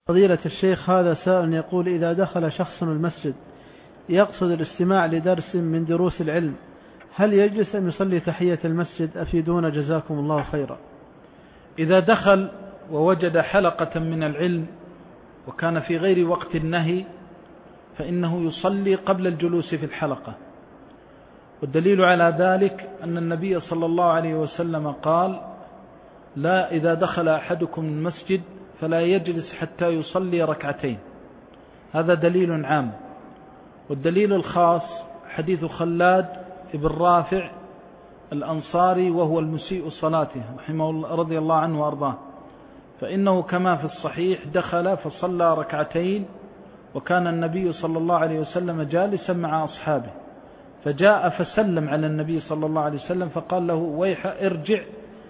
فضيلة الشيخ، هذا سائل يقول: إذا دخل شخص المسجد يقصد الاستماع لدرس من دروس العلم، هل يجلس أم يصلي تحية المسجد؟ أفيدونا جزاكم الله خيرا. إذا دخل ووجد حلقة من العلم وكان في غير وقت النهي فإنه يصلي قبل الجلوس في الحلقة، والدليل على ذلك أن النبي صلى الله عليه وسلم قال: لا إذا دخل أحدكم المسجد فلا يجلس حتى يصلي ركعتين. هذا دليل عام. والدليل الخاص حديث خلاد بن رافع الأنصاري وهو المسيء صلاته رحمه الله رضي الله عنه وأرضاه، فإنه كما في الصحيح دخل فصلى ركعتين وكان النبي صلى الله عليه وسلم جالسا مع أصحابه، فجاء فسلم على النبي صلى الله عليه وسلم فقال له: ويح ارجع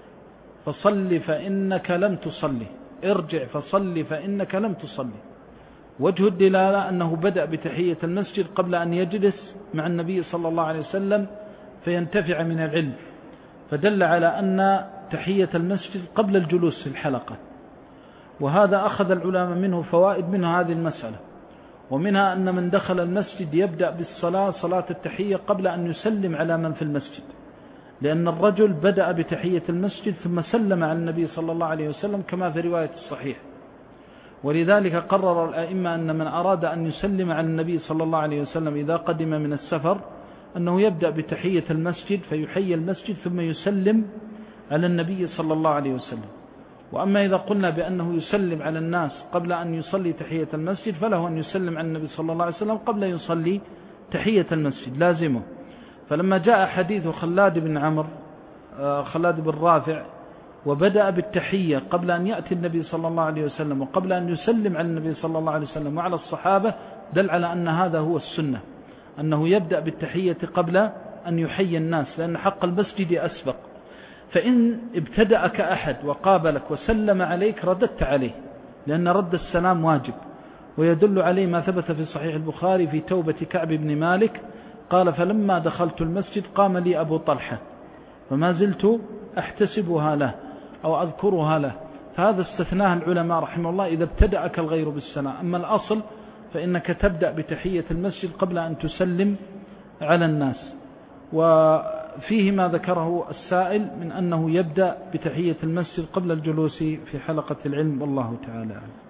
فصل فإنك لم تصلي، ارجع فصل فإنك لم تصلي. وجه الدلالة أنه بدأ بتحية المسجد قبل أن يجلس مع النبي صلى الله عليه وسلم فينتفع من العلم، فدل على أن تحية المسجد قبل الجلوس في الحلقة. وهذا أخذ العلماء منه فوائد منها هذه المسألة، ومنها أن من دخل المسجد يبدأ بالصلاة صلاة التحية قبل أن يسلم على من في المسجد، لأن الرجل بدأ بتحية المسجد ثم سلم على النبي صلى الله عليه وسلم كما في رواية الصحيح. ولذلك قرر الأئمة أن من أراد أن يسلم على النبي صلى الله عليه وسلم إذا قدم من السفر أنه يبدأ بتحية المسجد فيحيي المسجد ثم يسلم على النبي صلى الله عليه وسلم. وأما إذا قلنا بأنه يسلم على الناس قبل أن يصلي تحية المسجد فله أن يسلم على النبي صلى الله عليه وسلم قبل أن يصلي تحية المسجد لازمه. فلما جاء حديث خلاد بن رافع وبدأ بالتحية قبل أن يأتي النبي صلى الله عليه وسلم وقبل أن يسلم على النبي صلى الله عليه وسلم وعلى الصحابة، دل على أن هذا هو السنة، أنه يبدأ بالتحية قبل أن يحيي الناس، لأن حق المسجد أسبق. فإن ابتدأك أحد وقابلك وسلم عليك رددت عليه، لأن رد السلام واجب. ويدل عليه ما ثبت في صحيح البخاري في توبة كعب بن مالك قال: فلما دخلت المسجد قام لي أبو طلحة فما زلت أحتسبها له أو أذكرها له. فهذا استثناه العلماء رحمه الله إذا ابتدأك الغير بالسلام. أما الأصل فإنك تبدأ بتحية المسجد قبل أن تسلم على الناس. وفيه ما ذكره السائل من أنه يبدأ بتحية المسجد قبل الجلوس في حلقة العلم، والله تعالى أعلم.